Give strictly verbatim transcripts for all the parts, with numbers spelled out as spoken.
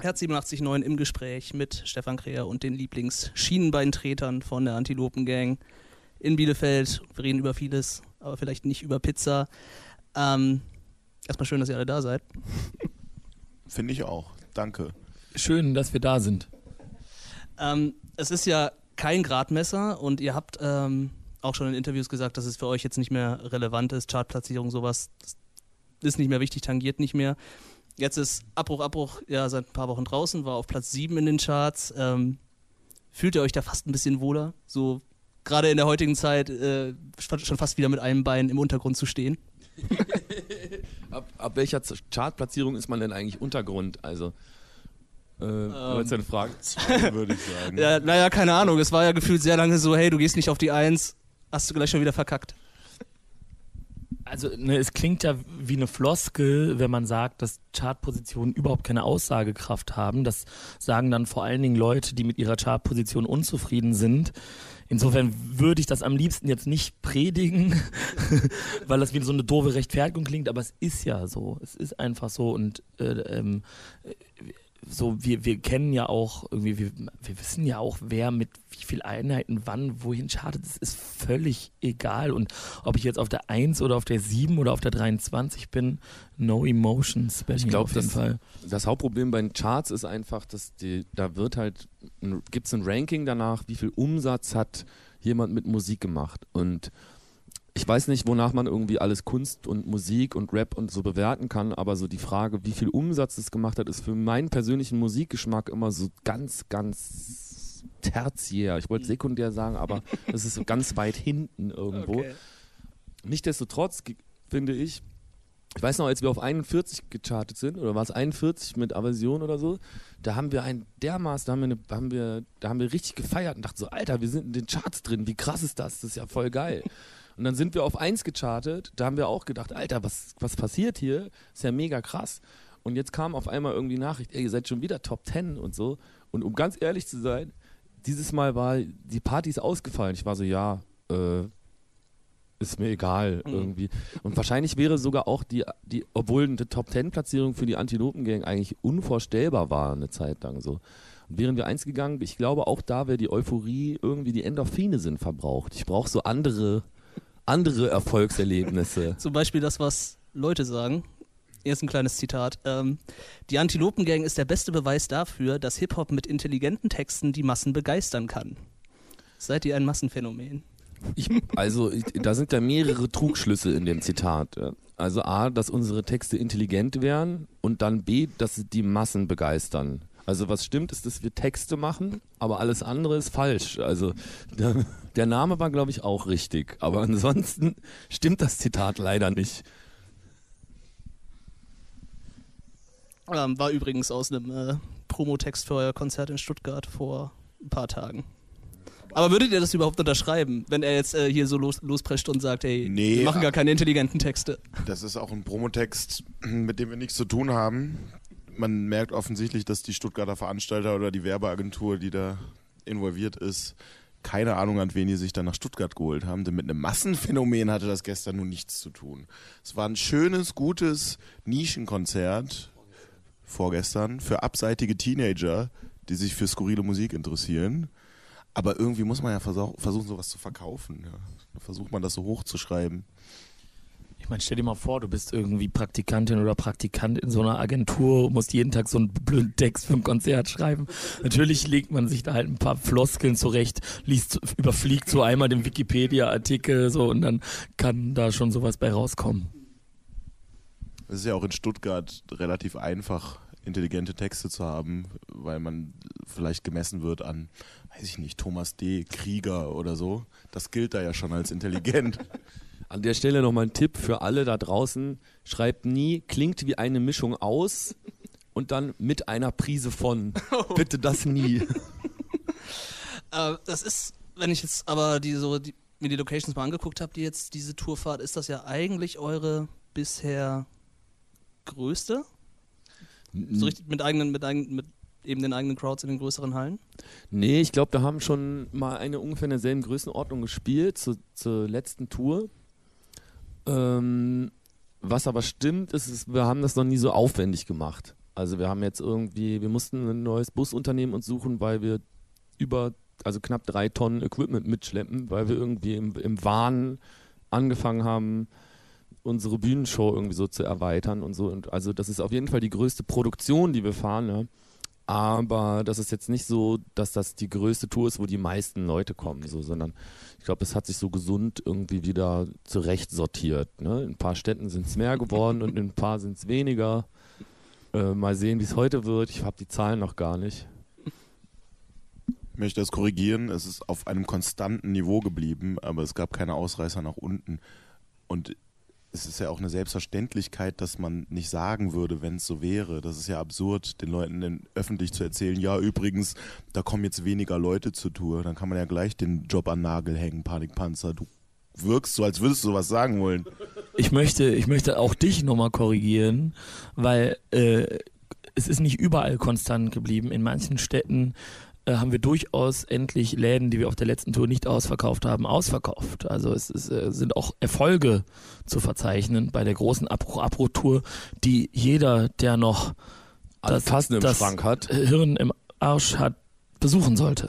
Herz siebenundachtzig Komma neun im Gespräch mit Stefan Kräher und den Lieblings-Schienenbeintretern von der Antilopen-Gang in Bielefeld. Wir reden über vieles, aber vielleicht nicht über Pizza. Ähm, erstmal schön, dass ihr alle da seid. Finde ich auch. Danke. Schön, dass wir da sind. Ähm, es ist ja kein Gradmesser und ihr habt ähm, auch schon in Interviews gesagt, dass es für euch jetzt nicht mehr relevant ist. Chartplatzierung, sowas, das ist nicht mehr wichtig, tangiert nicht mehr. Jetzt ist Abbruch, Abbruch, ja, seit ein paar Wochen draußen, war auf Platz sieben in den Charts. Ähm, fühlt ihr euch da fast ein bisschen wohler? So gerade in der heutigen Zeit äh, schon fast wieder mit einem Bein im Untergrund zu stehen? ab, ab welcher Chartplatzierung ist man denn eigentlich Untergrund? Also, äh, ähm, wolltest du eine Frage? Zwei, würde ich sagen. Ja, naja, keine Ahnung. Es war ja gefühlt sehr lange so, hey, du gehst nicht auf die Eins, hast du gleich schon wieder verkackt. Also ne, es klingt ja wie eine Floskel, wenn man sagt, dass Chartpositionen überhaupt keine Aussagekraft haben. Das sagen dann vor allen Dingen Leute, die mit ihrer Chartposition unzufrieden sind. Insofern würde ich das am liebsten jetzt nicht predigen, weil das wie so eine doofe Rechtfertigung klingt, aber es ist ja so. Es ist einfach so und äh, ähm, so, wir, wir kennen ja auch irgendwie, wir, wir wissen ja auch, wer mit wie viel Einheiten wann wohin chartet. Das ist völlig egal. Und ob ich jetzt auf der eins oder auf der sieben oder auf der dreiundzwanzig bin, no emotions. Ich glaube, auf jeden das, Fall. das Hauptproblem bei den Charts ist einfach, dass die, da wird halt, gibt es ein Ranking danach, wie viel Umsatz hat jemand mit Musik gemacht. Und ich weiß nicht, wonach man irgendwie alles Kunst und Musik und Rap und so bewerten kann, aber so die Frage, wie viel Umsatz es gemacht hat, ist für meinen persönlichen Musikgeschmack immer so ganz, ganz tertiär. Ich wollte sekundär sagen, aber das ist so ganz weit hinten irgendwo. Okay. Nichtsdestotrotz finde ich, ich weiß noch, als wir auf einundvierzig gechartet sind, oder war es einundvierzig mit Aversion oder so, da haben wir ein dermaßen, da haben wir, eine, haben wir, da haben wir richtig gefeiert und dachten so, Alter, wir sind in den Charts drin, wie krass ist das? Das ist ja voll geil. Und dann sind wir auf eins gechartet, da haben wir auch gedacht, Alter, was, was passiert hier? Ist ja mega krass. Und jetzt kam auf einmal irgendwie Nachricht, ey, ihr seid schon wieder Top Ten und so. Und um ganz ehrlich zu sein, dieses Mal war die Party ist ausgefallen. Ich war so, ja, äh, ist mir egal irgendwie. Und wahrscheinlich wäre sogar auch die, die obwohl eine Top Ten Platzierung für die Antilopen-Gang eigentlich unvorstellbar war eine Zeit lang so. Und wären wir eins gegangen, ich glaube auch da wäre die Euphorie irgendwie, die Endorphine sind verbraucht. Ich brauche so andere andere Erfolgserlebnisse. Zum Beispiel das, was Leute sagen. Hier ist ein kleines Zitat. Ähm, die Antilopen-Gang ist der beste Beweis dafür, dass Hip-Hop mit intelligenten Texten die Massen begeistern kann. Seid ihr ein Massenphänomen? Ich, also ich, da sind ja mehrere Trugschlüsse in dem Zitat. Ja. Also A, dass unsere Texte intelligent wären und dann B, dass sie die Massen begeistern. Also was stimmt, ist, dass wir Texte machen, aber alles andere ist falsch. Also der, der Name war, glaube ich, auch richtig. Aber ansonsten stimmt das Zitat leider nicht. Ähm, war übrigens aus einem äh, Promotext für euer Konzert in Stuttgart vor ein paar Tagen. Aber würdet ihr das überhaupt unterschreiben, wenn er jetzt äh, hier so los, losprescht und sagt, hey, nee, wir machen gar keine intelligenten Texte? Das ist auch ein Promotext, mit dem wir nichts zu tun haben. Man merkt offensichtlich, dass die Stuttgarter Veranstalter oder die Werbeagentur, die da involviert ist, keine Ahnung hat, wen die sich dann nach Stuttgart geholt haben. Denn mit einem Massenphänomen hatte das gestern nun nichts zu tun. Es war ein schönes, gutes Nischenkonzert vorgestern für abseitige Teenager, die sich für skurrile Musik interessieren. Aber irgendwie muss man ja versuch, versuchen, sowas zu verkaufen. Ja. Da versucht man das so hochzuschreiben. Ich meine, stell dir mal vor, du bist irgendwie Praktikantin oder Praktikant in so einer Agentur, musst jeden Tag so einen blöden Text für ein Konzert schreiben. Natürlich legt man sich da halt ein paar Floskeln zurecht, liest, überfliegt so einmal den Wikipedia-Artikel so und dann kann da schon sowas bei rauskommen. Es ist ja auch in Stuttgart relativ einfach, intelligente Texte zu haben, weil man vielleicht gemessen wird an, weiß ich nicht, Thomas D., Krieger oder so. Das gilt da ja schon als intelligent. An der Stelle nochmal ein Tipp für alle da draußen. Schreibt nie, klingt wie eine Mischung aus und dann mit einer Prise von. Oh. Bitte das nie. äh, das ist, wenn ich jetzt aber die, so, die, mir die Locations mal angeguckt habe, die jetzt diese Tourfahrt, ist das ja eigentlich eure bisher größte? Mhm. So richtig mit eigenen, mit eigenen, mit eben den eigenen Crowds in den größeren Hallen? Nee, ich glaube, da haben schon mal eine ungefähr in derselben Größenordnung gespielt, zu, zur letzten Tour. Ähm, was aber stimmt, ist, ist, wir haben das noch nie so aufwendig gemacht. Also wir haben jetzt irgendwie, wir mussten ein neues Busunternehmen uns suchen, weil wir über, also knapp drei Tonnen Equipment mitschleppen, weil wir irgendwie im, im Wahn angefangen haben, unsere Bühnenshow irgendwie so zu erweitern und so. Und also das ist auf jeden Fall die größte Produktion, die wir fahren, ne? Aber das ist jetzt nicht so, dass das die größte Tour ist, wo die meisten Leute kommen, so, sondern ich glaube, es hat sich so gesund irgendwie wieder zurecht sortiert. Ne? In ein paar Städten sind es mehr geworden und in ein paar sind es weniger. Äh, mal sehen, wie es heute wird. Ich habe die Zahlen noch gar nicht. Ich möchte das korrigieren. Es ist auf einem konstanten Niveau geblieben, aber es gab keine Ausreißer nach unten. Und es ist ja auch eine Selbstverständlichkeit, dass man nicht sagen würde, wenn es so wäre. Das ist ja absurd, den Leuten dann öffentlich zu erzählen, ja übrigens, da kommen jetzt weniger Leute zur Tour. Dann kann man ja gleich den Job an den Nagel hängen, Panikpanzer. Du wirkst so, als würdest du sowas sagen wollen. Ich möchte, ich möchte auch dich nochmal korrigieren, weil äh, es ist nicht überall konstant geblieben. In manchen Städten äh, haben wir durchaus endlich Läden, die wir auf der letzten Tour nicht ausverkauft haben, ausverkauft. Also es ist, äh, sind auch Erfolge zu verzeichnen bei der großen Abbruch-Abbruch-Tour, die jeder, der noch das, Tassen im das Schrank hat. Hirn im Arsch hat, besuchen sollte.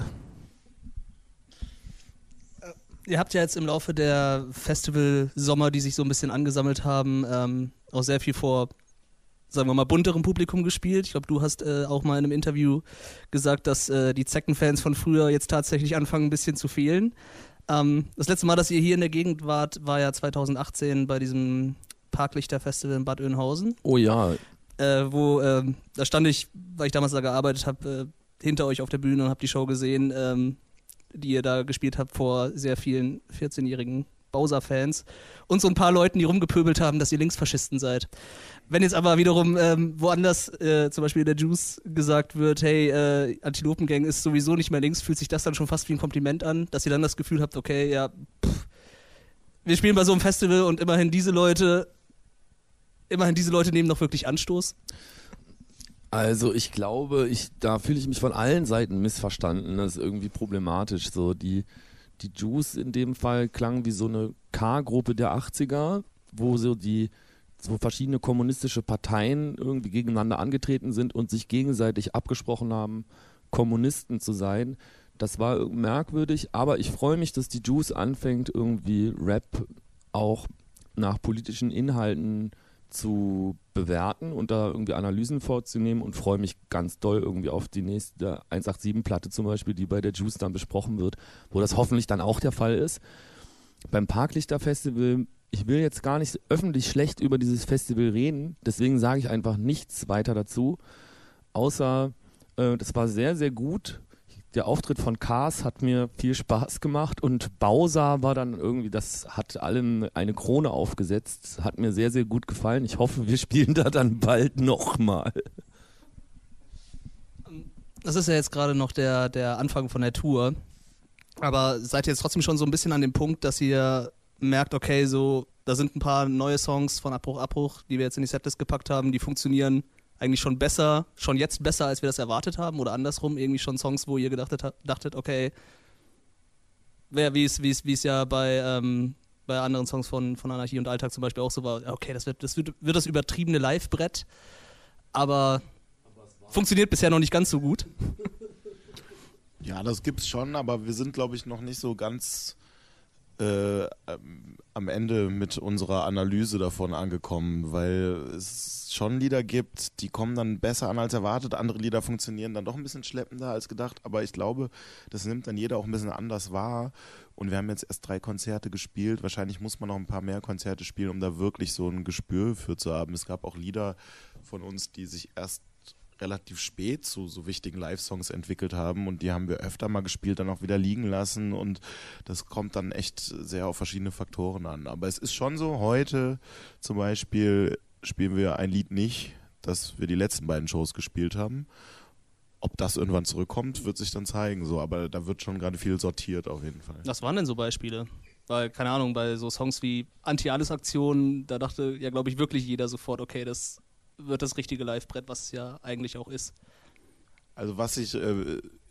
Ihr habt ja jetzt im Laufe der Festival-Sommer, die sich so ein bisschen angesammelt haben, ähm, auch sehr viel vor, sagen wir mal, bunterem Publikum gespielt. Ich glaube, du hast äh, auch mal in einem Interview gesagt, dass äh, die Zeckenfans von früher jetzt tatsächlich anfangen, ein bisschen zu fehlen. Ähm, das letzte Mal, dass ihr hier in der Gegend wart, war ja zweitausendachtzehn bei diesem Parklichter-Festival in Bad Oeynhausen. Oh ja. Äh, wo, äh, da stand ich, weil ich damals da gearbeitet habe, äh, hinter euch auf der Bühne und habe die Show gesehen, ähm, die ihr da gespielt habt vor sehr vielen vierzehnjährigen Bowser-Fans und so ein paar Leuten, die rumgepöbelt haben, dass ihr Linksfaschisten seid. Wenn jetzt aber wiederum ähm, woanders, äh, zum Beispiel in der Juice, gesagt wird, hey, äh, Antilopengang ist sowieso nicht mehr links, fühlt sich das dann schon fast wie ein Kompliment an, dass ihr dann das Gefühl habt, okay, ja, pff, wir spielen bei so einem Festival und immerhin diese Leute, immerhin diese Leute nehmen doch wirklich Anstoß. Also ich glaube, ich, da fühle ich mich von allen Seiten missverstanden. Das ist irgendwie problematisch. So die, die Juice in dem Fall klang wie so eine K-Gruppe der achtziger, wo so die wo verschiedene kommunistische Parteien irgendwie gegeneinander angetreten sind und sich gegenseitig abgesprochen haben, Kommunisten zu sein. Das war merkwürdig, aber ich freue mich, dass die Juice anfängt, irgendwie Rap auch nach politischen Inhalten zu bewerten und da irgendwie Analysen vorzunehmen und freue mich ganz doll irgendwie auf die nächste hundertsiebenundachtzig-Platte zum Beispiel, die bei der Juice dann besprochen wird, wo das hoffentlich dann auch der Fall ist. Beim Parklichter-Festival, ich will jetzt gar nicht öffentlich schlecht über dieses Festival reden, deswegen sage ich einfach nichts weiter dazu, außer äh, das war sehr, sehr gut. Der Auftritt von Cars hat mir viel Spaß gemacht und Bowser war dann irgendwie, das hat allen eine Krone aufgesetzt, hat mir sehr, sehr gut gefallen. Ich hoffe, wir spielen da dann bald nochmal. Das ist ja jetzt gerade noch der, der Anfang von der Tour, aber seid ihr jetzt trotzdem schon so ein bisschen an dem Punkt, dass ihr merkt, okay, so, da sind ein paar neue Songs von Abbruch, Abbruch, die wir jetzt in die Setlist gepackt haben, die funktionieren eigentlich schon besser, schon jetzt besser, als wir das erwartet haben oder andersrum, irgendwie schon Songs, wo ihr gedachtet, dachtet, okay, wie es wie es wie es ja bei ähm, bei anderen Songs von von Anarchie und Alltag zum Beispiel auch so war, okay, das wird das wird, wird das übertriebene Live-Brett, aber, aber funktioniert bisher noch nicht ganz so gut. Ja, das gibt's schon, aber wir sind, glaube ich, noch nicht so ganz äh, am Ende mit unserer Analyse davon angekommen, weil es schon Lieder gibt, die kommen dann besser an als erwartet, andere Lieder funktionieren dann doch ein bisschen schleppender als gedacht, aber ich glaube, das nimmt dann jeder auch ein bisschen anders wahr und wir haben jetzt erst drei Konzerte gespielt, wahrscheinlich muss man noch ein paar mehr Konzerte spielen, um da wirklich so ein Gespür für zu haben. Es gab auch Lieder von uns, die sich erst relativ spät zu so wichtigen Live-Songs entwickelt haben und die haben wir öfter mal gespielt, dann auch wieder liegen lassen und das kommt dann echt sehr auf verschiedene Faktoren an. Aber es ist schon so, heute zum Beispiel spielen wir ein Lied nicht, das wir die letzten beiden Shows gespielt haben. Ob das irgendwann zurückkommt, wird sich dann zeigen, so, aber da wird schon gerade viel sortiert auf jeden Fall. Was waren denn so Beispiele? Weil, keine Ahnung, bei so Songs wie Anti-Alles-Aktion, da dachte ja, glaube ich, wirklich jeder sofort, okay, das wird das richtige Live-Brett, was es ja eigentlich auch ist. Also was ich äh,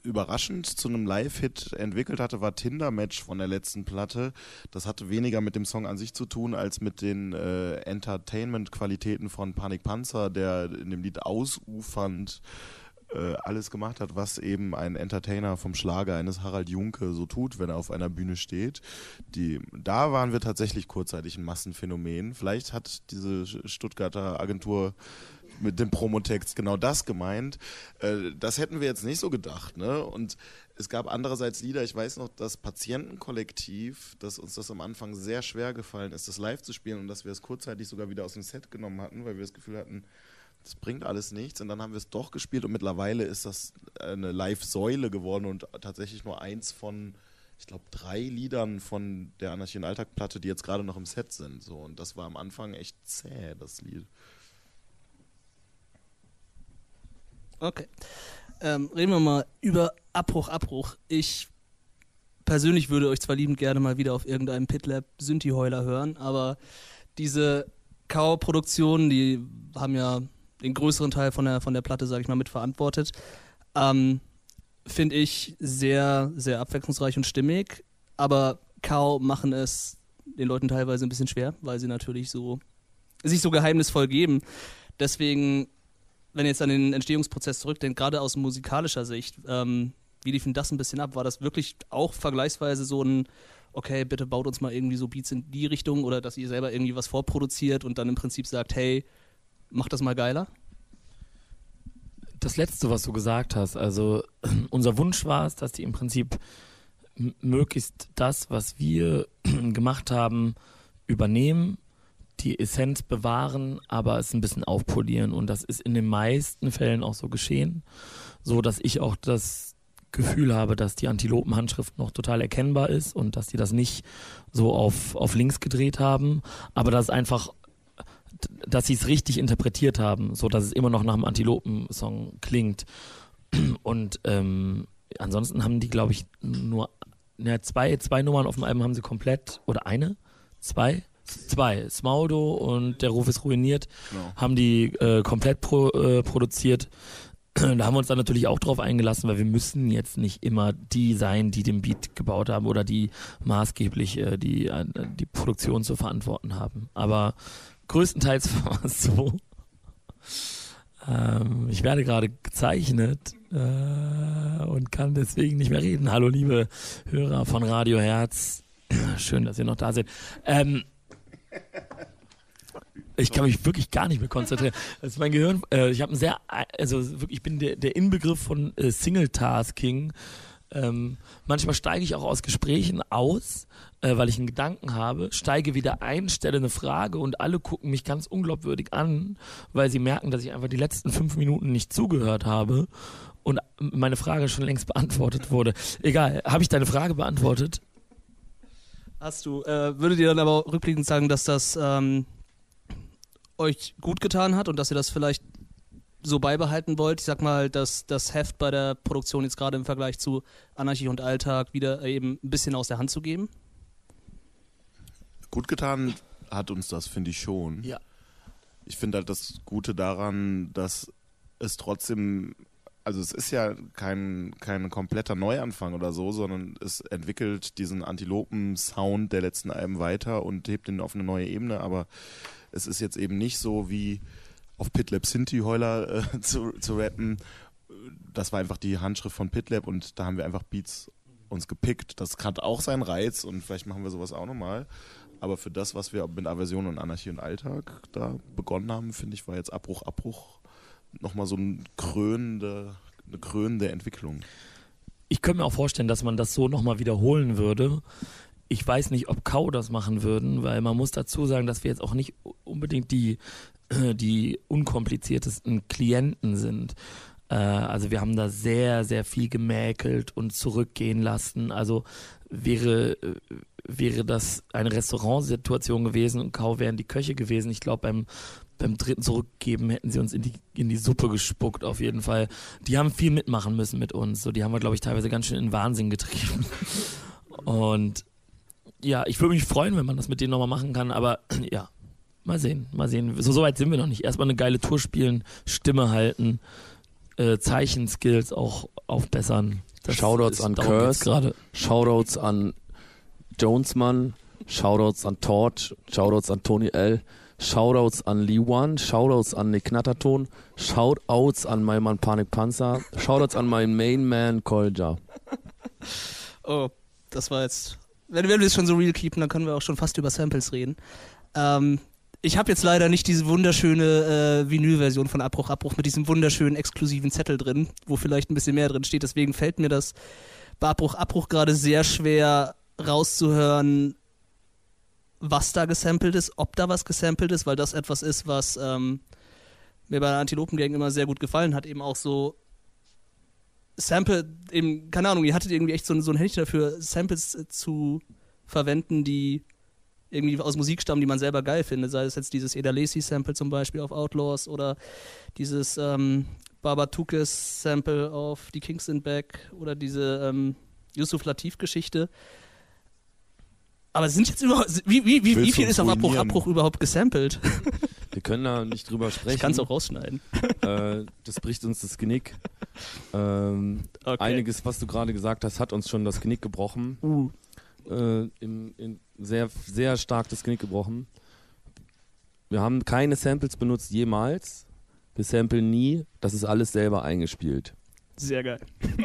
überraschend zu einem Live-Hit entwickelt hatte, war Tinder-Match von der letzten Platte. Das hatte weniger mit dem Song an sich zu tun, als mit den äh, Entertainment-Qualitäten von Panik Panzer, der in dem Lied ausufernd äh, alles gemacht hat, was eben ein Entertainer vom Schlager eines Harald Junke so tut, wenn er auf einer Bühne steht. Die, da waren wir tatsächlich kurzzeitig ein Massenphänomen. Vielleicht hat diese Stuttgarter Agentur mit dem Promotext genau das gemeint. Äh, das hätten wir jetzt nicht so gedacht, ne? Und es gab andererseits Lieder, ich weiß noch, das Patientenkollektiv, dass uns das am Anfang sehr schwer gefallen ist, das live zu spielen und dass wir es kurzzeitig sogar wieder aus dem Set genommen hatten, weil wir das Gefühl hatten, das bringt alles nichts. Und dann haben wir es doch gespielt und mittlerweile ist das eine Live-Säule geworden und tatsächlich nur eins von, ich glaube, drei Liedern von der Anarchie und Alltag-Platte, die jetzt gerade noch im Set sind. So. Und das war am Anfang echt zäh, das Lied. Okay. Ähm, reden wir mal über Abbruch, Abbruch. Ich persönlich würde euch zwar liebend gerne mal wieder auf irgendeinem Pitlab Synthi-Heuler hören, aber diese K O-Produktionen, die haben ja den größeren Teil von der, von der Platte, sage ich mal, mitverantwortet. Ähm, finde ich sehr, sehr abwechslungsreich und stimmig, aber K O machen es den Leuten teilweise ein bisschen schwer, weil sie natürlich so sich so geheimnisvoll geben. Deswegen, wenn ihr jetzt an den Entstehungsprozess zurückdenkt, gerade aus musikalischer Sicht, ähm, wie lief denn das ein bisschen ab? War das wirklich auch vergleichsweise so ein, okay, bitte baut uns mal irgendwie so Beats in die Richtung oder dass ihr selber irgendwie was vorproduziert und dann im Prinzip sagt, hey, mach das mal geiler? Das Letzte, was du gesagt hast, also unser Wunsch war es, dass die im Prinzip m- möglichst das, was wir gemacht haben, übernehmen, die Essenz bewahren, aber es ein bisschen aufpolieren. Und das ist in den meisten Fällen auch so geschehen, so dass ich auch das Gefühl habe, dass die Antilopen-Handschrift noch total erkennbar ist und dass die das nicht so auf, auf links gedreht haben, aber dass einfach, dass sie es richtig interpretiert haben, so dass es immer noch nach einem Antilopen-Song klingt. Und ähm, ansonsten haben die, glaube ich, nur ja, zwei, zwei Nummern auf dem Album haben sie komplett, oder eine? Zwei? Zwei. Smaudo und Der Ruf ist ruiniert, genau. Haben die äh, komplett pro, äh, produziert. Da haben wir uns dann natürlich auch drauf eingelassen, weil wir müssen jetzt nicht immer die sein, die den Beat gebaut haben oder die maßgeblich äh, die, äh, die Produktion zu verantworten haben. Aber größtenteils war es so. Ähm, ich werde gerade gezeichnet äh, und kann deswegen nicht mehr reden. Hallo liebe Hörer von Radio Herz. Schön, dass ihr noch da seid. Ähm, Ich kann mich wirklich gar nicht mehr konzentrieren. Das ist mein Gehirn. Äh, ich habe ein sehr, also wirklich, ich bin der, der Inbegriff von äh, Single-Tasking. Ähm, manchmal steige ich auch aus Gesprächen aus, äh, weil ich einen Gedanken habe, steige wieder ein, stelle eine Frage und alle gucken mich ganz unglaubwürdig an, weil sie merken, dass ich einfach die letzten fünf Minuten nicht zugehört habe und meine Frage schon längst beantwortet wurde. Egal, habe ich deine Frage beantwortet? Hast du. Äh, würdet ihr dann aber rückblickend sagen, dass das ähm, euch gut getan hat und dass ihr das vielleicht so beibehalten wollt? Ich sag mal, dass das Heft bei der Produktion jetzt gerade im Vergleich zu Anarchie und Alltag wieder eben ein bisschen aus der Hand zu geben? Gut getan hat uns das, finde ich schon. Ja. Ich finde halt das Gute daran, dass es trotzdem, also es ist ja kein, kein kompletter Neuanfang oder so, sondern es entwickelt diesen Antilopen-Sound der letzten Alben weiter und hebt ihn auf eine neue Ebene, aber es ist jetzt eben nicht so wie auf Pitlab Synthi-Heuler äh, zu, zu rappen. Das war einfach die Handschrift von Pitlab und da haben wir einfach Beats uns gepickt. Das hat auch seinen Reiz und vielleicht machen wir sowas auch nochmal. Aber für das, was wir mit Aversion und Anarchie und Alltag da begonnen haben, finde ich, war jetzt Abbruch, Abbruch nochmal so ein krönende, eine krönende Entwicklung. Ich könnte mir auch vorstellen, dass man das so nochmal wiederholen würde. Ich weiß nicht, ob K O das machen würden, weil man muss dazu sagen, dass wir jetzt auch nicht unbedingt die, die unkompliziertesten Klienten sind. Äh, also wir haben da sehr, sehr viel gemäkelt und zurückgehen lassen. Also wäre, wäre das eine Restaurantsituation gewesen und K O wären die Köche gewesen. Ich glaube, beim beim dritten Zurückgeben hätten sie uns in die, in die Suppe gespuckt, auf jeden Fall. Die haben viel mitmachen müssen mit uns. So, die haben wir, glaube ich, teilweise ganz schön in Wahnsinn getrieben. Und ja, ich würde mich freuen, wenn man das mit denen nochmal machen kann, aber ja, mal sehen, mal sehen. So, so weit sind wir noch nicht. Erstmal eine geile Tour spielen, Stimme halten, äh, Zeichenskills auch aufbessern. Das Shoutouts ist- an darum geht's Curse, gerade. Shoutouts an Jonesmann, Shoutouts an Torch, Shoutouts an Tony L., Shoutouts an Lee One, Shoutouts an Nick Natterton, Shoutouts an meinen Mann Panik Panzer, Shoutouts an meinen Main Man Kolja. Oh, das war jetzt. Wenn, wenn wir es schon so real keepen, dann können wir auch schon fast über Samples reden. Ähm, ich habe jetzt leider nicht diese wunderschöne äh, Vinyl-Version von Abbruch, Abbruch mit diesem wunderschönen exklusiven Zettel drin, wo vielleicht ein bisschen mehr drin steht. Deswegen fällt mir das bei Abbruch, Abbruch gerade sehr schwer rauszuhören, was da gesampelt ist, ob da was gesampelt ist, weil das etwas ist, was ähm, mir bei der Antilopen-Gang immer sehr gut gefallen hat, eben auch so Sample, eben, keine Ahnung, ihr hattet irgendwie echt so, so ein Händchen dafür, Samples äh, zu verwenden, die irgendwie aus Musik stammen, die man selber geil findet, sei es jetzt dieses Eda Lacy-Sample zum Beispiel auf Outlaws oder dieses ähm, Babatukes-Sample auf Die Kings Sind Back oder diese ähm, Yusuf Latif-Geschichte. Aber sind jetzt überhaupt, wie, wie, wie, wie Willst du viel uns ist auf Abbruch, ruinieren? Abbruch überhaupt gesampelt? Wir können da nicht drüber sprechen. Ich kann es auch rausschneiden. Äh, das bricht uns das Genick. Ähm, Okay. Einiges, was du gerade gesagt hast, hat uns schon das Genick gebrochen. Uh. Äh, im, in sehr, sehr stark das Genick gebrochen. Wir haben keine Samples benutzt jemals. Wir samplen nie. Das ist alles selber eingespielt. Sehr geil.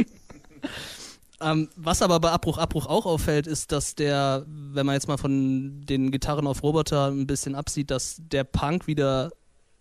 ähm, was aber bei Abbruch, Abbruch auch auffällt, ist, dass der, wenn man jetzt mal von den Gitarren auf Roboter ein bisschen absieht, dass der Punk wieder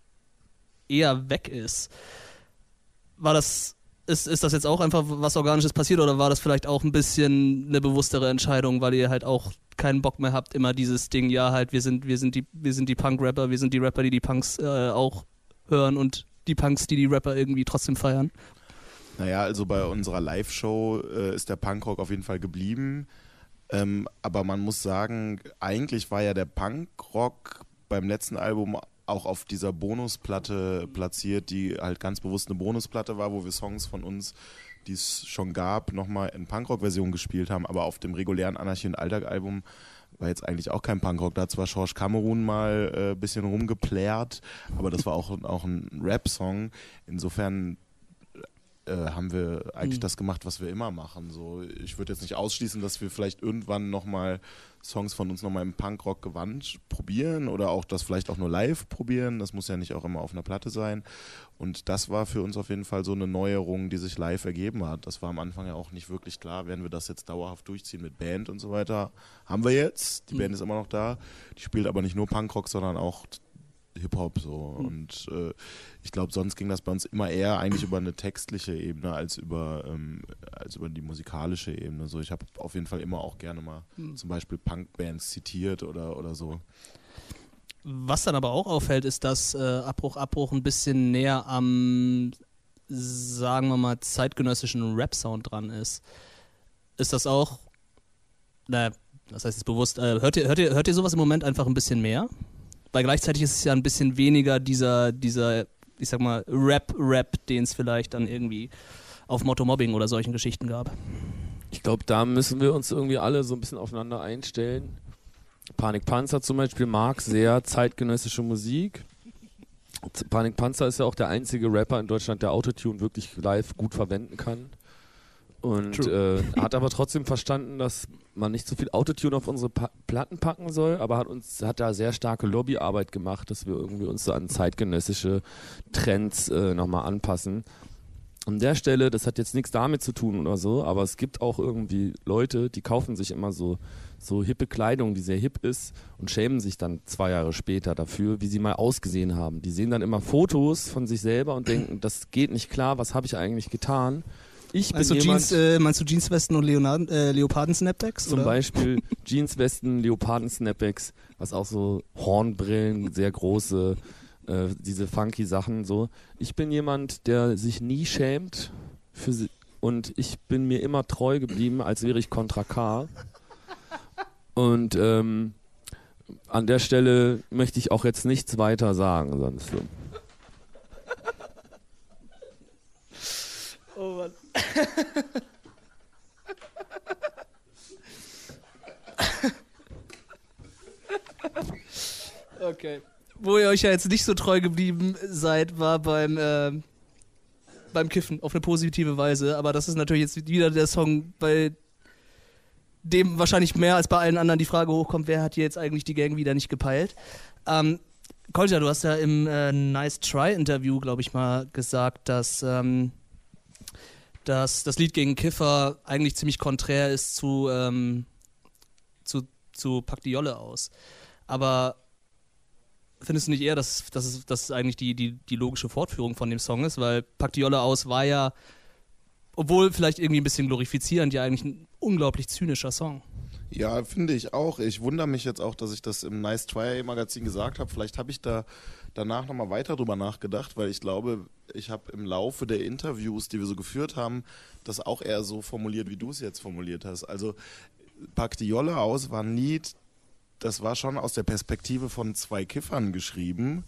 eher weg ist. War das, ist, ist das jetzt auch einfach was Organisches passiert oder war das vielleicht auch ein bisschen eine bewusstere Entscheidung, weil ihr halt auch keinen Bock mehr habt, immer dieses Ding, ja halt, wir sind, wir sind die, wir sind die Punk-Rapper, wir sind die Rapper, die die Punks äh, auch hören und die Punks, die die Rapper irgendwie trotzdem feiern? Naja, also bei unserer Live-Show äh, ist der Punkrock auf jeden Fall geblieben. Ähm, aber man muss sagen, eigentlich war ja der Punkrock beim letzten Album auch auf dieser Bonusplatte platziert, die halt ganz bewusst eine Bonusplatte war, wo wir Songs von uns, die es schon gab, nochmal in Punkrock-Version gespielt haben. Aber auf dem regulären Anarchie und Alltag-Album war jetzt eigentlich auch kein Punkrock. Da hat zwar George Cameron mal ein äh, bisschen rumgeplärt, aber das war auch, auch ein Rap-Song. Insofern äh, haben wir eigentlich Mhm. das gemacht, was wir immer machen. So, ich würde jetzt nicht ausschließen, dass wir vielleicht irgendwann nochmal Songs von uns nochmal im Punkrock-Gewand probieren oder auch das vielleicht auch nur live probieren. Das muss ja nicht auch immer auf einer Platte sein. Und das war für uns auf jeden Fall so eine Neuerung, die sich live ergeben hat. Das war am Anfang ja auch nicht wirklich klar, werden wir das jetzt dauerhaft durchziehen mit Band und so weiter. Haben wir jetzt. Die Mhm. Band ist immer noch da. Die spielt aber nicht nur Punkrock, sondern auch Hip-Hop so. Mhm. Und äh, ich glaube, sonst ging das bei uns immer eher eigentlich über eine textliche Ebene als über, ähm, als über die musikalische Ebene. So, ich habe auf jeden Fall immer auch gerne mal Mhm. zum Beispiel Punkbands zitiert oder, oder so. Was dann aber auch auffällt, ist, dass äh, Abbruch, Abbruch ein bisschen näher am, sagen wir mal, zeitgenössischen Rap-Sound dran ist. Ist das auch, naja, das heißt jetzt bewusst, äh, hört, ihr, hört, ihr, hört ihr sowas im Moment einfach ein bisschen mehr? Weil gleichzeitig ist es ja ein bisschen weniger dieser, dieser ich sag mal, Rap-Rap, den es vielleicht dann irgendwie auf Motto Mobbing oder solchen Geschichten gab. Ich glaube, da müssen wir uns irgendwie alle so ein bisschen aufeinander einstellen. Panik Panzer zum Beispiel mag sehr zeitgenössische Musik. Panik Panzer ist ja auch der einzige Rapper in Deutschland, der Autotune wirklich live gut verwenden kann. Und äh, hat aber trotzdem verstanden, dass man nicht so viel Autotune auf unsere pa- Platten packen soll, aber hat uns hat da sehr starke Lobbyarbeit gemacht, dass wir irgendwie uns so an zeitgenössische Trends äh, nochmal anpassen. An der Stelle, das hat jetzt nichts damit zu tun oder so, aber es gibt auch irgendwie Leute, die kaufen sich immer so, so hippe Kleidung, die sehr hip ist und schämen sich dann zwei Jahre später dafür, wie sie mal ausgesehen haben. Die sehen dann immer Fotos von sich selber und denken, das geht nicht klar, was habe ich eigentlich getan? Ich Meinst du, bin jemand, Jeans, äh, meinst du Jeanswesten und Leonard, äh, Leoparden-Snapbacks? zum oder? Beispiel Jeanswesten, Leoparden-Snapbacks, was auch so Hornbrillen, sehr große, äh, diese funky Sachen so. Ich bin jemand, der sich nie schämt für si- und ich bin mir immer treu geblieben, als wäre ich Contra K. Und ähm, an der Stelle möchte ich auch jetzt nichts weiter sagen, sonst so. Oh Mann. Okay. Wo ihr euch ja jetzt nicht so treu geblieben seid, war beim, äh, beim beim Kiffen auf eine positive Weise, aber das ist natürlich jetzt wieder der Song, bei dem wahrscheinlich mehr als bei allen anderen die Frage hochkommt, wer hat hier jetzt eigentlich die Gang wieder nicht gepeilt. Ähm, Kolja, du hast ja im äh, Nice Try Interview, glaube ich mal, gesagt, dass, ähm, dass das Lied gegen Kiffer eigentlich ziemlich konträr ist zu, ähm, zu, zu Pack die Jolle aus. Aber findest du nicht eher, dass, dass, es, dass es eigentlich die, die, die logische Fortführung von dem Song ist? Weil Pack die Jolle aus war ja, obwohl vielleicht irgendwie ein bisschen glorifizierend, ja eigentlich ein unglaublich zynischer Song. Ja, finde ich auch. Ich wundere mich jetzt auch, dass ich das im Nice Try Magazin gesagt habe. Vielleicht habe ich da danach nochmal weiter drüber nachgedacht, weil ich glaube, ich habe im Laufe der Interviews, die wir so geführt haben, das auch eher so formuliert, wie du es jetzt formuliert hast. Also Pack die Jolle aus war ein Lied, das war schon aus der Perspektive von zwei Kiffern geschrieben,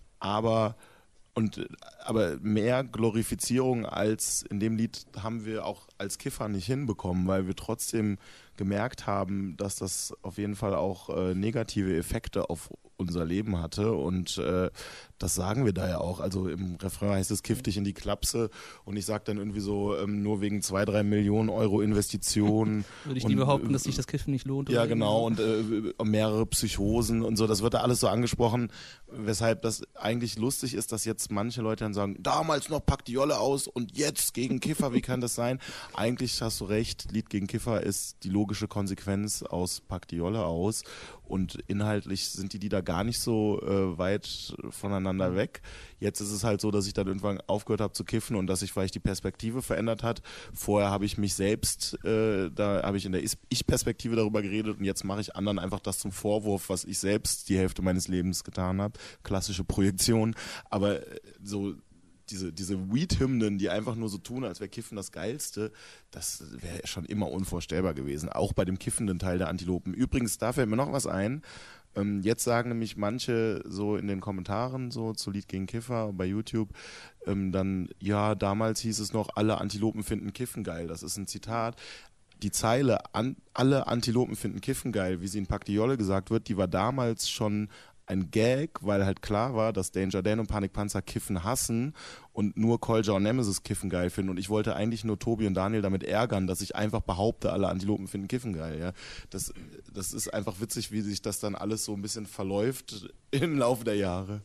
aber Und, aber mehr Glorifizierung als in dem Lied haben wir auch als Kiffer nicht hinbekommen, weil wir trotzdem gemerkt haben, dass das auf jeden Fall auch äh, negative Effekte auf unser Leben hatte und äh, das sagen wir da ja auch. Also im Refrain heißt es, kiff dich in die Klapse und ich sage dann irgendwie so, ähm, nur wegen zwei, drei Millionen Euro Investitionen. Würde ich und, nie behaupten, dass sich das Kiffen nicht lohnt. Ja, genau, und äh, mehrere Psychosen und so, das wird da alles so angesprochen, weshalb das eigentlich lustig ist, dass jetzt manche Leute dann sagen, damals noch Pack die Jolle aus und jetzt gegen Kiffer, wie kann das sein? Eigentlich hast du recht, Lied gegen Kiffer ist die logische Konsequenz aus Pack die Jolle aus und inhaltlich sind die Lieder gar nicht so äh, weit voneinander weg. Jetzt ist es halt so, dass ich dann irgendwann aufgehört habe zu kiffen und dass sich vielleicht die Perspektive verändert hat. Vorher habe ich mich selbst, äh, da habe ich in der Ich-Perspektive darüber geredet und jetzt mache ich anderen einfach das zum Vorwurf, was ich selbst die Hälfte meines Lebens getan habe. Klassische Projektion, aber so diese, diese Weed-Hymnen, die einfach nur so tun, als wäre Kiffen das Geilste, das wäre schon immer unvorstellbar gewesen, auch bei dem kiffenden Teil der Antilopen. Übrigens, da fällt mir noch was ein. Ähm, jetzt sagen nämlich manche so in den Kommentaren so zu Lied gegen Kiffer bei YouTube ähm, dann, ja, damals hieß es noch, alle Antilopen finden Kiffen geil. Das ist ein Zitat. Die Zeile, an, alle Antilopen finden Kiffen geil, wie sie in Pack die Jolle gesagt wird, die war damals schon ein Gag, weil halt klar war, dass Danger Dan und Panik Panzer Kiffen hassen und nur Kolja und Nemesis Kiffen geil finden. Und ich wollte eigentlich nur Tobi und Daniel damit ärgern, dass ich einfach behaupte, alle Antilopen finden Kiffen geil. Ja? Das, das ist einfach witzig, wie sich das dann alles so ein bisschen verläuft im Laufe der Jahre.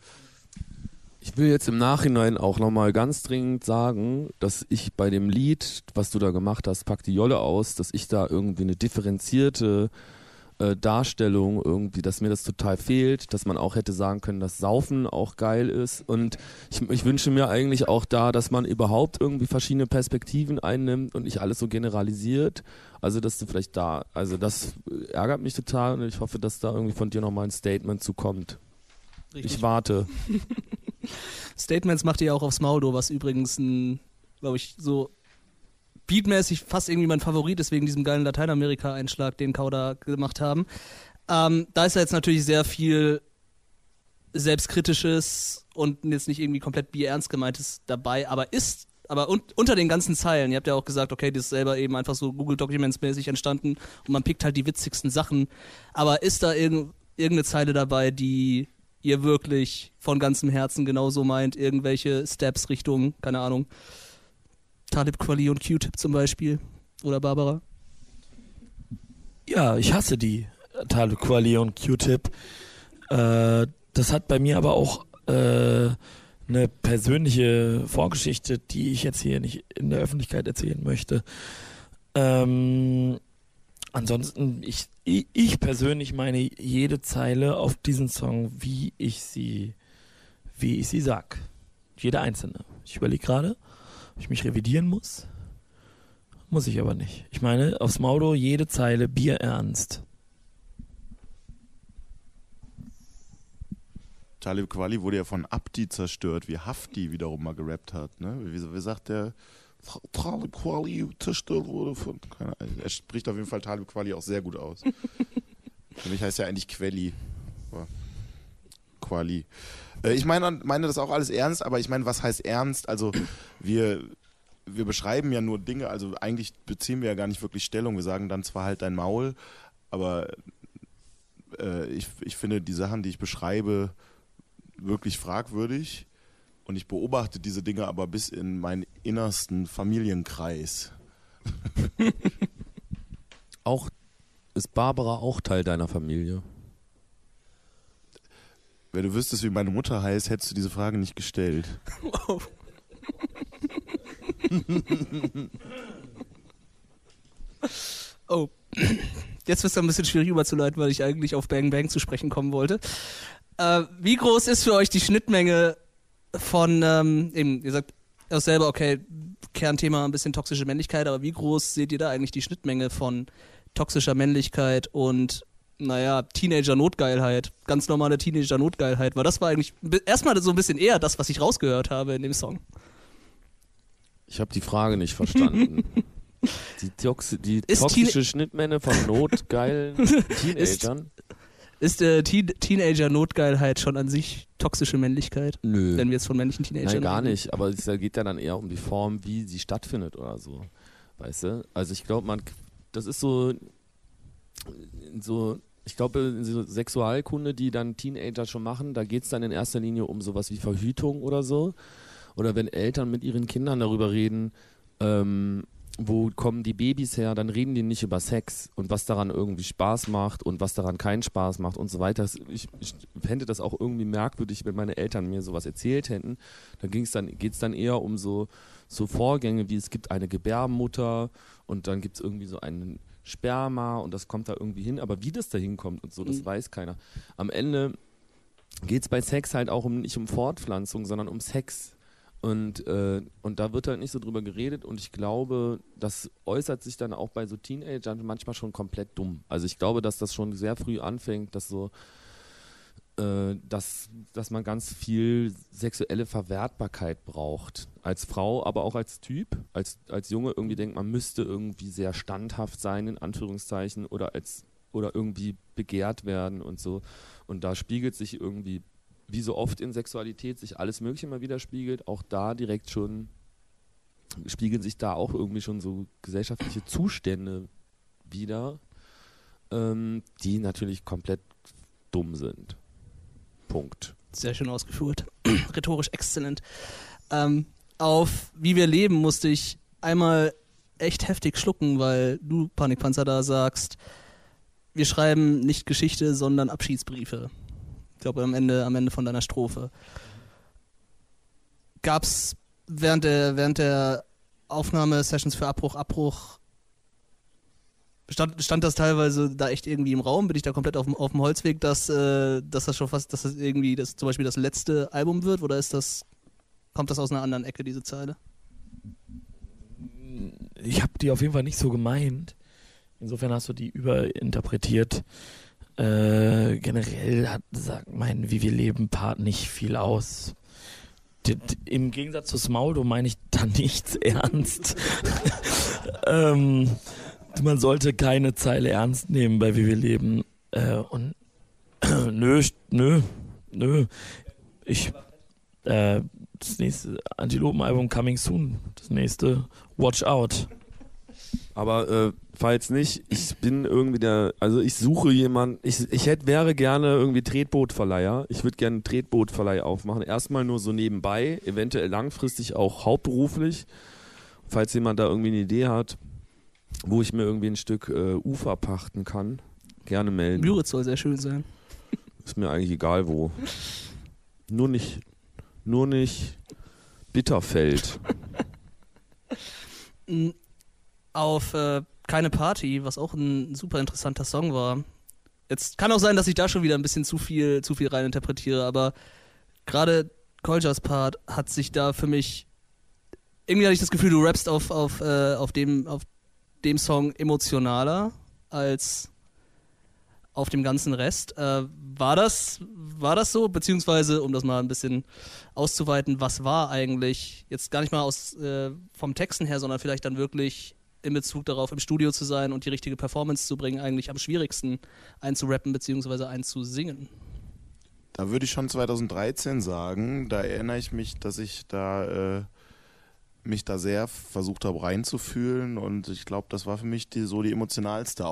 Ich will jetzt im Nachhinein auch nochmal ganz dringend sagen, dass ich bei dem Lied, was du da gemacht hast, Pack die Jolle aus, dass ich da irgendwie eine differenzierte äh, Darstellung irgendwie, dass mir das total fehlt, dass man auch hätte sagen können, dass Saufen auch geil ist und ich, ich wünsche mir eigentlich auch da, dass man überhaupt irgendwie verschiedene Perspektiven einnimmt und nicht alles so generalisiert, also dass du vielleicht da, also das ärgert mich total und ich hoffe, dass da irgendwie von dir nochmal ein Statement zu kommt. Richtig. Ich warte. Statements macht ihr auch aufs Maudo, was übrigens ein, glaube ich, so beatmäßig fast irgendwie mein Favorit ist, wegen diesem geilen Lateinamerika-Einschlag, den Kauda gemacht haben. Ähm, da ist ja jetzt natürlich sehr viel Selbstkritisches und jetzt nicht irgendwie komplett bierernst gemeintes dabei, aber ist, aber un- unter den ganzen Zeilen, ihr habt ja auch gesagt, okay, das ist selber eben einfach so Google Documents mäßig entstanden und man pickt halt die witzigsten Sachen, aber ist da irg- irgendeine Zeile dabei, die ihr wirklich von ganzem Herzen genauso meint, irgendwelche Steps Richtung, keine Ahnung, Talib Kweli und Q-Tip zum Beispiel oder Barbara? Ja, ich hasse die, Talib Kweli und Q-Tip. Äh, das hat bei mir aber auch äh, eine persönliche Vorgeschichte, die ich jetzt hier nicht in der Öffentlichkeit erzählen möchte. Ähm, ansonsten, ich, ich persönlich meine jede Zeile auf diesen Song, wie ich sie, wie ich sie sag. Jede einzelne. Ich überlege gerade, ob ich mich revidieren muss. Muss ich aber nicht. Ich meine, aufs Maudo jede Zeile bierernst. Talib Kweli wurde ja von Abdi zerstört, wie Hafti wiederum mal gerappt hat. Ne? Wie, wie sagt der? Talib Kweli zerstört wurde von... Keine Ahnung. Er spricht auf jeden Fall Talib Kweli auch sehr gut aus. Für mich heißt ja eigentlich Quelli. Kweli. Äh, ich meine, meine das auch alles ernst, aber ich meine, was heißt ernst? Also wir, wir beschreiben ja nur Dinge, also eigentlich beziehen wir ja gar nicht wirklich Stellung. Wir sagen dann zwar halt dein Maul, aber äh, ich, ich finde die Sachen, die ich beschreibe, wirklich fragwürdig. Und ich beobachte diese Dinge aber bis in meinen innersten Familienkreis. Auch ist Barbara auch Teil deiner Familie? Wenn du wüsstest, wie meine Mutter heißt, hättest du diese Frage nicht gestellt. Wow. Oh. Jetzt wird es ein bisschen schwierig überzuleiten, weil ich eigentlich auf Bang Bang zu sprechen kommen wollte. Äh, wie groß ist für euch die Schnittmenge von, ähm, eben, ihr sagt auch selber, okay, Kernthema ein bisschen toxische Männlichkeit, aber wie groß seht ihr da eigentlich die Schnittmenge von toxischer Männlichkeit und, naja, Teenager-Notgeilheit, ganz normale Teenager-Notgeilheit, weil das war eigentlich erstmal so ein bisschen eher das, was ich rausgehört habe in dem Song. Ich habe die Frage nicht verstanden. Die, Toxi die toxische Teen Schnittmenge von notgeilen Teenagern? Ist, ist äh, Teen Teenager-Notgeilheit schon an sich toxische Männlichkeit? Nö. Wenn wir jetzt von männlichen Teenagern Nein, gar reden? nicht. Aber es geht ja dann eher um die Form, wie sie stattfindet oder so. Weißt du? Also ich glaube, man, das ist so, so ich glaube, in so Sexualkunde, die dann Teenager schon machen, da geht es dann in erster Linie um sowas wie Verhütung oder so. Oder wenn Eltern mit ihren Kindern darüber reden, ähm, wo kommen die Babys her, dann reden die nicht über Sex und was daran irgendwie Spaß macht und was daran keinen Spaß macht und so weiter. Ich, ich fände das auch irgendwie merkwürdig, wenn meine Eltern mir sowas erzählt hätten. Da ging's dann, geht es dann eher um so, so Vorgänge, wie es gibt eine Gebärmutter und dann gibt es irgendwie so einen Sperma und das kommt da irgendwie hin. Aber wie das da hinkommt und so, das mhm. weiß keiner. Am Ende geht es bei Sex halt auch um, nicht um Fortpflanzung, sondern um Sex. Und, äh, und da wird halt nicht so drüber geredet und ich glaube, das äußert sich dann auch bei so Teenagern manchmal schon komplett dumm. Also ich glaube, dass das schon sehr früh anfängt, dass so, äh, dass, dass man ganz viel sexuelle Verwertbarkeit braucht. Als Frau, aber auch als Typ. Als, als Junge irgendwie denkt, man müsste irgendwie sehr standhaft sein, in Anführungszeichen, oder als oder irgendwie begehrt werden und so. Und da spiegelt sich irgendwie, wie so oft in Sexualität sich alles Mögliche mal widerspiegelt, auch da direkt schon, spiegeln sich da auch irgendwie schon so gesellschaftliche Zustände wider, ähm, die natürlich komplett dumm sind. Punkt. Sehr schön ausgeführt. Rhetorisch exzellent. Ähm, auf Wie wir leben musste ich einmal echt heftig schlucken, weil du, Panikpanzer, da sagst, wir schreiben nicht Geschichte, sondern Abschiedsbriefe. Ich glaube, am Ende, am Ende von deiner Strophe. Gab es während der, während der Aufnahmesessions für Abbruch, Abbruch, stand, stand das teilweise da echt irgendwie im Raum? Bin ich da komplett auf dem, auf dem Holzweg, dass, äh, dass das schon fast, dass das irgendwie das, zum Beispiel das letzte Album wird? Oder ist das, kommt das aus einer anderen Ecke, diese Zeile? Ich habe die auf jeden Fall nicht so gemeint. Insofern hast du die überinterpretiert. Äh, generell hat, sagt mein Wie wir leben Part nicht viel aus. D d Im Gegensatz zu Smaudo meine ich da nichts ernst. ähm, man sollte keine Zeile ernst nehmen bei Wie wir leben. Äh, und nö, nö, nö. Ich, äh, das nächste Antilopen-Album coming soon. Das nächste Watch Out. Aber äh, falls nicht, ich bin irgendwie der, also ich suche jemanden, ich, ich hätte, wäre gerne irgendwie Tretbootverleiher. Ich würde gerne einen Tretbootverleih aufmachen. Erstmal nur so nebenbei, eventuell langfristig auch hauptberuflich. Falls jemand da irgendwie eine Idee hat, wo ich mir irgendwie ein Stück äh, Ufer pachten kann, gerne melden. Müritz soll sehr schön sein. Ist mir eigentlich egal wo. Nur nicht, nur nicht Bitterfeld. Auf äh, Keine Party, was auch ein super interessanter Song war. Jetzt kann auch sein, dass ich da schon wieder ein bisschen zu viel, zu viel reininterpretiere, aber gerade Koljas Part hat sich da für mich, irgendwie hatte ich das Gefühl, du rappst auf, auf, äh, auf, dem, auf dem Song emotionaler als auf dem ganzen Rest. Äh, war das, war das so? Beziehungsweise, um das mal ein bisschen auszuweiten, was war eigentlich, jetzt gar nicht mal aus, äh, vom Texten her, sondern vielleicht dann wirklich in Bezug darauf, im Studio zu sein und die richtige Performance zu bringen, eigentlich am schwierigsten einzurappen bzw. einzusingen? Da würde ich schon zweitausenddreizehn sagen. Da erinnere ich mich, dass ich da äh, mich da sehr versucht habe reinzufühlen und ich glaube, das war für mich die, so die emotionalste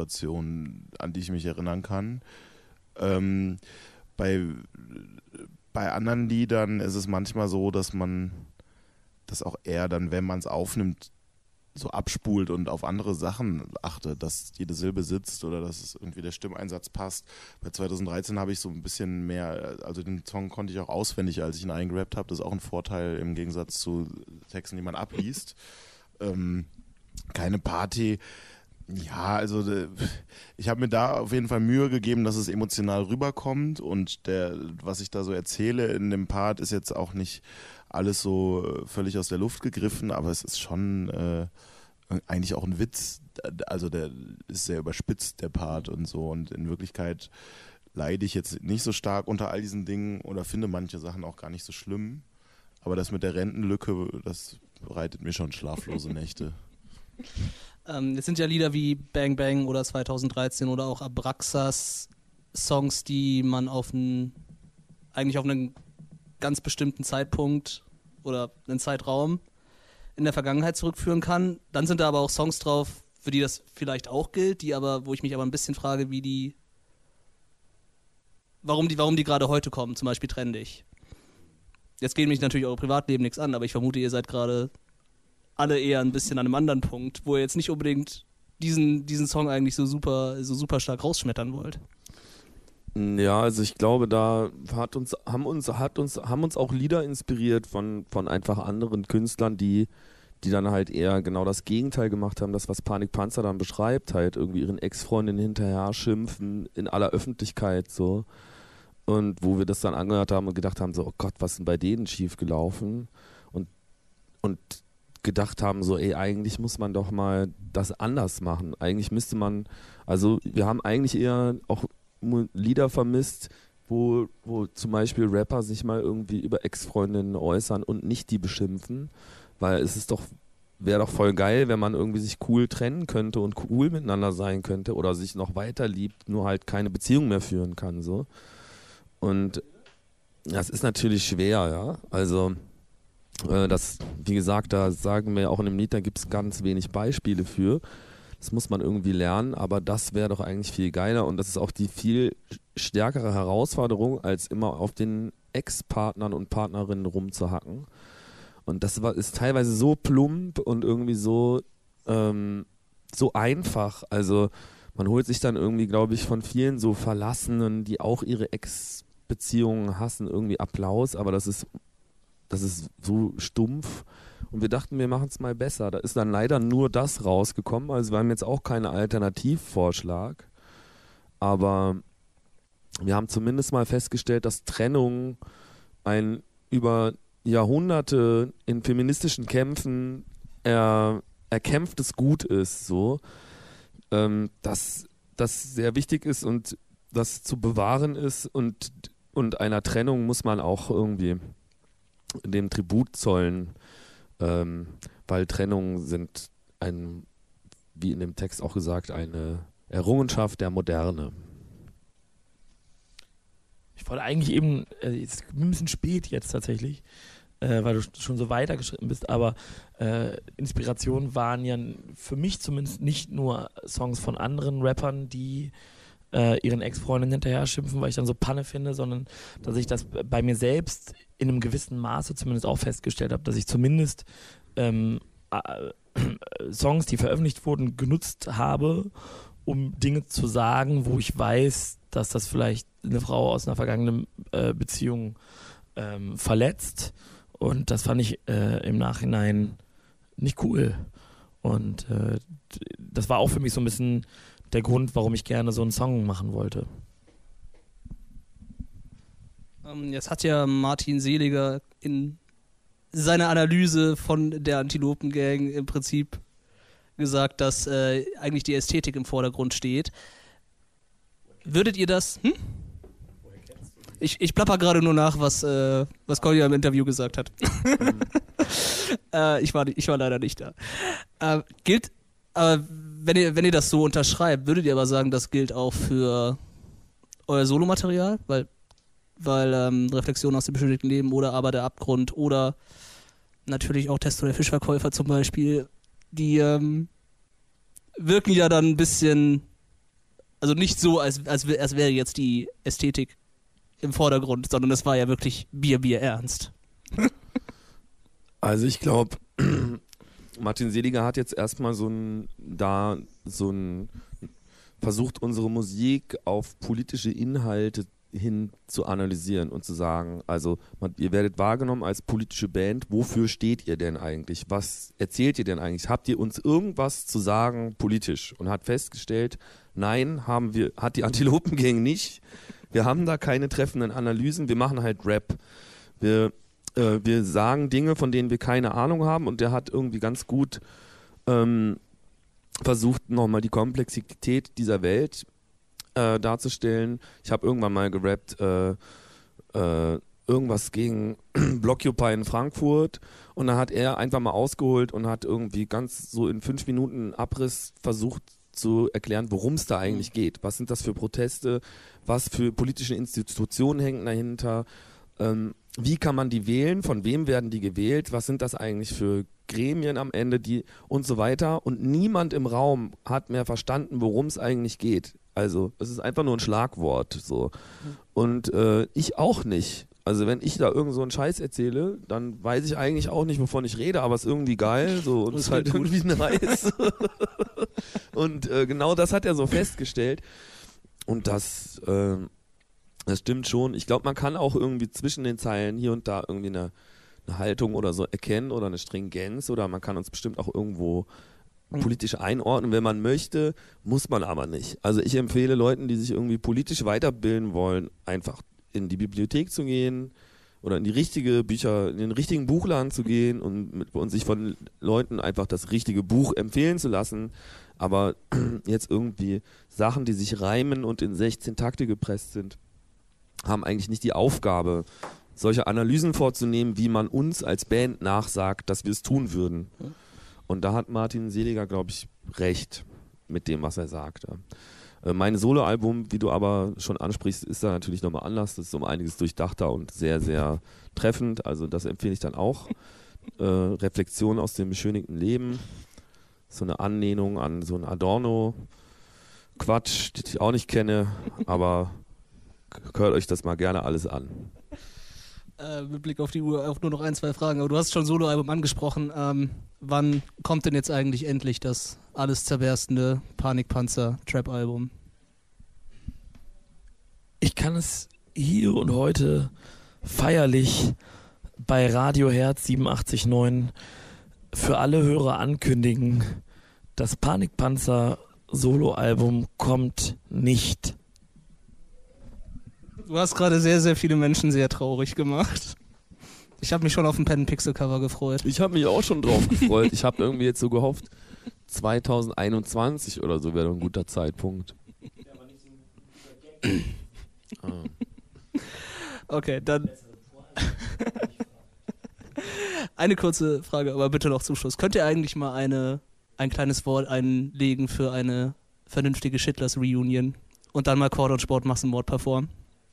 Aufnahmesituation, an die ich mich erinnern kann. Ähm, bei bei anderen Liedern ist es manchmal so, dass man das auch eher dann, wenn man es aufnimmt, so abspult und auf andere Sachen achtet, dass jede Silbe sitzt oder dass es irgendwie der Stimmeinsatz passt. Bei zwanzig dreizehn habe ich so ein bisschen mehr, also den Song konnte ich auch auswendig, als ich ihn eingerappt habe. Das ist auch ein Vorteil im Gegensatz zu Texten, die man abliest. Ähm, keine Party. Ja, also ich habe mir da auf jeden Fall Mühe gegeben, dass es emotional rüberkommt und der, was ich da so erzähle in dem Part ist jetzt auch nicht alles so völlig aus der Luft gegriffen, aber es ist schon äh, eigentlich auch ein Witz. Also der ist sehr überspitzt, der Part und so, und in Wirklichkeit leide ich jetzt nicht so stark unter all diesen Dingen oder finde manche Sachen auch gar nicht so schlimm, aber das mit der Rentenlücke, das bereitet mir schon schlaflose Nächte. Ähm, jetzt sind ja Lieder wie Bang Bang oder zwanzig dreizehn oder auch Abraxas Songs, die man auf einen, eigentlich auf einen ganz bestimmten Zeitpunkt oder einen Zeitraum in der Vergangenheit zurückführen kann. Dann sind da aber auch Songs drauf, für die das vielleicht auch gilt, die aber, wo ich mich aber ein bisschen frage, wie die, warum die, warum die gerade heute kommen, zum Beispiel Trendig. Jetzt geht mich natürlich euer Privatleben nichts an, aber ich vermute, ihr seid gerade alle eher ein bisschen an einem anderen Punkt, wo ihr jetzt nicht unbedingt diesen, diesen Song eigentlich so super, so super stark rausschmettern wollt. Ja, also ich glaube, da hat uns, haben uns, hat uns, haben uns auch Lieder inspiriert von, von einfach anderen Künstlern, die, die dann halt eher genau das Gegenteil gemacht haben, das, was Panik Panzer dann beschreibt, halt irgendwie ihren Ex-Freundinnen hinterher schimpfen in aller Öffentlichkeit so. Und wo wir das dann angehört haben und gedacht haben, so, oh Gott, was ist denn bei denen schief gelaufen? Und, und gedacht haben, so, ey, eigentlich muss man doch mal das anders machen. Eigentlich müsste man, also wir haben eigentlich eher auch Lieder vermisst, wo, wo zum Beispiel Rapper sich mal irgendwie über Ex-Freundinnen äußern und nicht die beschimpfen, weil es ist doch, wäre doch voll geil, wenn man irgendwie sich cool trennen könnte und cool miteinander sein könnte oder sich noch weiter liebt, nur halt keine Beziehung mehr führen kann, so. Und das ist natürlich schwer, ja, also äh, das, wie gesagt, da sagen wir auch in dem Lied, da gibt es ganz wenig Beispiele für. Das muss man irgendwie lernen, aber das wäre doch eigentlich viel geiler und das ist auch die viel stärkere Herausforderung, als immer auf den Ex-Partnern und Partnerinnen rumzuhacken. Und das war, ist teilweise so plump und irgendwie so, ähm, so einfach. Also man holt sich dann irgendwie, glaube ich, von vielen so Verlassenen, die auch ihre Ex-Beziehungen hassen, irgendwie Applaus, aber das ist, das ist so stumpf. Und wir dachten, wir machen es mal besser. Da ist dann leider nur das rausgekommen. Also wir haben jetzt auch keinen Alternativvorschlag. Aber wir haben zumindest mal festgestellt, dass Trennung ein über Jahrhunderte in feministischen Kämpfen er, erkämpftes Gut ist. So. Ähm, dass das sehr wichtig ist und das zu bewahren ist. Und, und einer Trennung muss man auch irgendwie dem Tribut zollen. Ähm, weil Trennungen sind ein, wie in dem Text auch gesagt, eine Errungenschaft der Moderne. Ich wollte eigentlich eben, äh, ist ein bisschen spät jetzt tatsächlich, äh, weil du schon so weitergeschritten bist, aber äh, Inspiration waren ja für mich zumindest nicht nur Songs von anderen Rappern, die äh, ihren Ex-Freundinnen hinterher schimpfen, weil ich dann so Panne finde, sondern dass ich das bei mir selbst in einem gewissen Maße zumindest auch festgestellt habe, dass ich zumindest ähm, äh, Songs, die veröffentlicht wurden, genutzt habe, um Dinge zu sagen, wo ich weiß, dass das vielleicht eine Frau aus einer vergangenen äh, Beziehung ähm, verletzt. Und das fand ich äh, im Nachhinein nicht cool. Und äh, das war auch für mich so ein bisschen der Grund, warum ich gerne so einen Song machen wollte. Ähm, jetzt hat ja Martin Seliger in seiner Analyse von der Antilopen-Gang im Prinzip gesagt, dass äh, eigentlich die Ästhetik im Vordergrund steht. Würdet ihr das... Hm? Ich, ich plapper gerade nur nach, was, äh, was Kolja im Interview gesagt hat. äh, ich, war, ich war leider nicht da. Äh, gilt, aber wenn ihr, wenn ihr das so unterschreibt, würdet ihr aber sagen, das gilt auch für euer Solomaterial? Weil, weil ähm, Reflexion aus dem beschuldigten Leben oder aber der Abgrund oder natürlich auch Testo der Fischverkäufer zum Beispiel, die ähm, wirken ja dann ein bisschen, also nicht so, als, als, als wäre jetzt die Ästhetik im Vordergrund, sondern es war ja wirklich Bier, Bier ernst. Also ich glaube, Martin Seliger hat jetzt erstmal so ein, da so ein, versucht unsere Musik auf politische Inhalte hin zu analysieren und zu sagen, also man, ihr werdet wahrgenommen als politische Band, wofür steht ihr denn eigentlich? Was erzählt ihr denn eigentlich? Habt ihr uns irgendwas zu sagen politisch? Und hat festgestellt, nein, haben wir, hat die Antilopengang nicht. Wir haben da keine treffenden Analysen, wir machen halt Rap. Wir, äh, wir sagen Dinge, von denen wir keine Ahnung haben, und der hat irgendwie ganz gut ähm, versucht, nochmal die Komplexität dieser Welt äh, darzustellen. Ich habe irgendwann mal gerappt, äh, äh, irgendwas gegen Blockupy in Frankfurt, und dann hat er einfach mal ausgeholt und hat irgendwie ganz so in fünf Minuten Abriss versucht zu erklären, worum es da eigentlich geht. Was sind das für Proteste? Was für politische Institutionen hängen dahinter? Ähm, wie kann man die wählen? Von wem werden die gewählt? Was sind das eigentlich für Gremien am Ende, die und so weiter? Und niemand im Raum hat mehr verstanden, worum es eigentlich geht. Also es ist einfach nur ein Schlagwort. So. Und äh, ich auch nicht. Also wenn ich da irgend so einen Scheiß erzähle, dann weiß ich eigentlich auch nicht, wovon ich rede, aber es ist irgendwie geil, so, und es ist halt irgendwie nice. Und äh, genau das hat er so festgestellt. Und das, äh, das stimmt schon. Ich glaube, man kann auch irgendwie zwischen den Zeilen hier und da irgendwie eine, eine Haltung oder so erkennen oder eine Stringenz, oder man kann uns bestimmt auch irgendwo politisch einordnen, wenn man möchte, muss man aber nicht. Also ich empfehle Leuten, die sich irgendwie politisch weiterbilden wollen, einfach in die Bibliothek zu gehen oder in die richtige Bücher, in den richtigen Buchladen zu gehen und, mit, und sich von Leuten einfach das richtige Buch empfehlen zu lassen. Aber jetzt irgendwie Sachen, die sich reimen und in sechzehn Takte gepresst sind, haben eigentlich nicht die Aufgabe, solche Analysen vorzunehmen, wie man uns als Band nachsagt, dass wir es tun würden. Und da hat Martin Seliger, glaube ich, recht mit dem, was er sagt. Mein Soloalbum, wie du aber schon ansprichst, ist da natürlich nochmal anders. Das ist um einiges durchdachter und sehr, sehr treffend. Also das empfehle ich dann auch. Äh, Reflexion aus dem beschönigten Leben. So eine Anlehnung an so einen Adorno-Quatsch, den ich auch nicht kenne, aber hört euch das mal gerne alles an. Äh, mit Blick auf die Uhr auch nur noch ein, zwei Fragen. Aber du hast schon Soloalbum angesprochen. Ähm, wann kommt denn jetzt eigentlich endlich das alles zerberstende Panikpanzer-Trap-Album? Ich kann es hier und heute feierlich bei Radio Herz siebenundachtzig Komma neun für alle Hörer ankündigen. Das Panikpanzer-Soloalbum kommt nicht. Du hast gerade sehr, sehr viele Menschen sehr traurig gemacht. Ich habe mich schon auf ein Pen-Pixel-Cover gefreut. Ich habe mich auch schon drauf gefreut. Ich habe irgendwie jetzt so gehofft, zwanzig einundzwanzig oder so wäre doch ein guter Zeitpunkt. ah. Okay, dann eine kurze Frage, aber bitte noch zum Schluss. Könnt ihr eigentlich mal eine, ein kleines Wort einlegen für eine vernünftige Schittlers-Reunion und dann mal Chord und Sport Massenmord performen?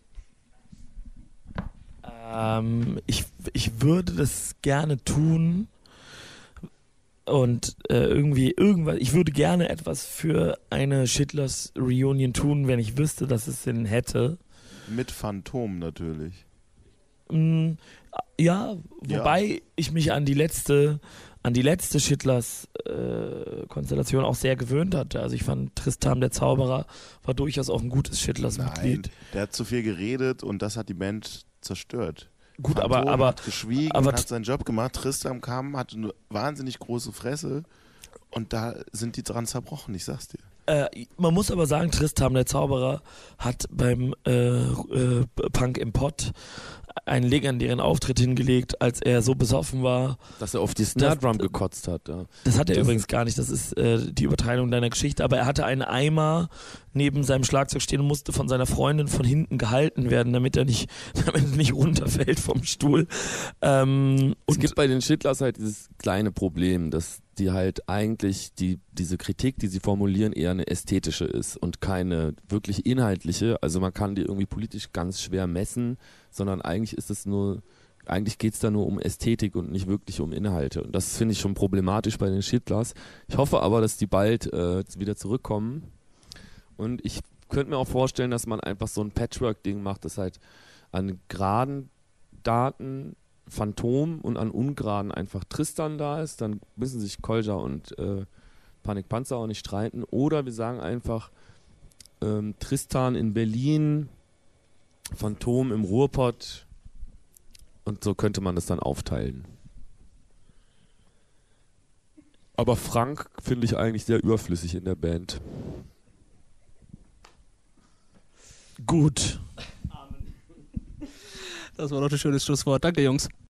Ähm, ich, ich würde das gerne tun und äh, irgendwie irgendwas, ich würde gerne etwas für eine Schittlers Reunion tun, wenn ich wüsste, dass es den hätte. Mit Phantom natürlich. Mm, ja, wobei ja. ich mich an die letzte an die letzte Schittlers äh, Konstellation auch sehr gewöhnt hatte. Also ich fand, Tristan der Zauberer war durchaus auch ein gutes Schittlers-Mitglied. Nein, der hat zu viel geredet und das hat die Band zerstört. Gut, Phantom aber, aber hat geschwiegen, aber, hat seinen Job gemacht. Tristan kam, hatte eine wahnsinnig große Fresse und da sind die dran zerbrochen, ich sag's dir. Äh, man muss aber sagen, Tristan der Zauberer hat beim äh, äh, Punk im Pott einen legendären Auftritt hingelegt, als er so besoffen war, dass er auf die Snare Drum gekotzt hat. Ja. Das hat er das übrigens gar nicht, das ist äh, die Übertreibung deiner Geschichte, aber er hatte einen Eimer neben seinem Schlagzeug stehen und musste von seiner Freundin von hinten gehalten werden, damit er nicht, damit er nicht runterfällt vom Stuhl. Ähm, es und gibt bei den Schittlers halt dieses kleine Problem, dass die halt eigentlich die, diese Kritik, die sie formulieren, eher eine ästhetische ist und keine wirklich inhaltliche. Also man kann die irgendwie politisch ganz schwer messen, sondern eigentlich ist es nur, eigentlich geht es da nur um Ästhetik und nicht wirklich um Inhalte. Und das finde ich schon problematisch bei den Schittlers. Ich hoffe aber, dass die bald äh, wieder zurückkommen. Und ich könnte mir auch vorstellen, dass man einfach so ein Patchwork-Ding macht, dass halt an geraden Daten Phantom und an ungeraden einfach Tristan da ist, dann müssen sich Kolja und äh, Panik Panzer auch nicht streiten. Oder wir sagen einfach ähm, Tristan in Berlin, Phantom im Ruhrpott und so könnte man das dann aufteilen. Aber Frank finde ich eigentlich sehr überflüssig in der Band. Gut. Das war doch ein schönes Schlusswort. Danke, Jungs.